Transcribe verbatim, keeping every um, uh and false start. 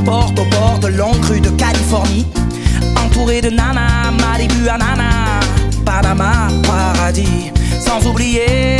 m'emporte au bord de longues rues de Californie, entouré de nanas, Malibu à Nana, Panama, paradis, sans oublier